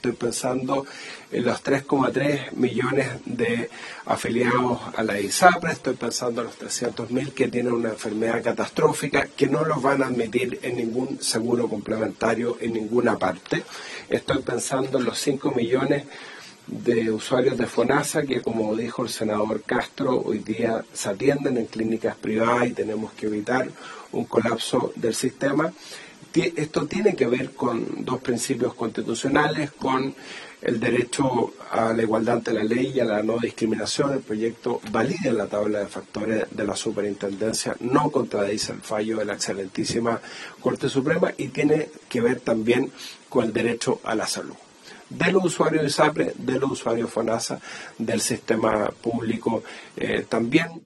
Estoy pensando en los 3,3 millones de afiliados a la ISAPRE, estoy pensando en los 300.000 que tienen una enfermedad catastrófica, que no los van a admitir en ningún seguro complementario en ninguna parte. Estoy pensando en los 5 millones de usuarios de FONASA que, como dijo el senador Castro, hoy día se atienden en clínicas privadas y tenemos que evitar un colapso del sistema. Esto tiene que ver con dos principios constitucionales, con el derecho a la igualdad ante la ley y a la no discriminación. El proyecto valida la tabla de factores de la superintendencia, no contradice el fallo de la excelentísima Corte Suprema y tiene que ver también con el derecho a la salud de los usuarios de ISAPRE, de los usuarios FONASA, del sistema público también.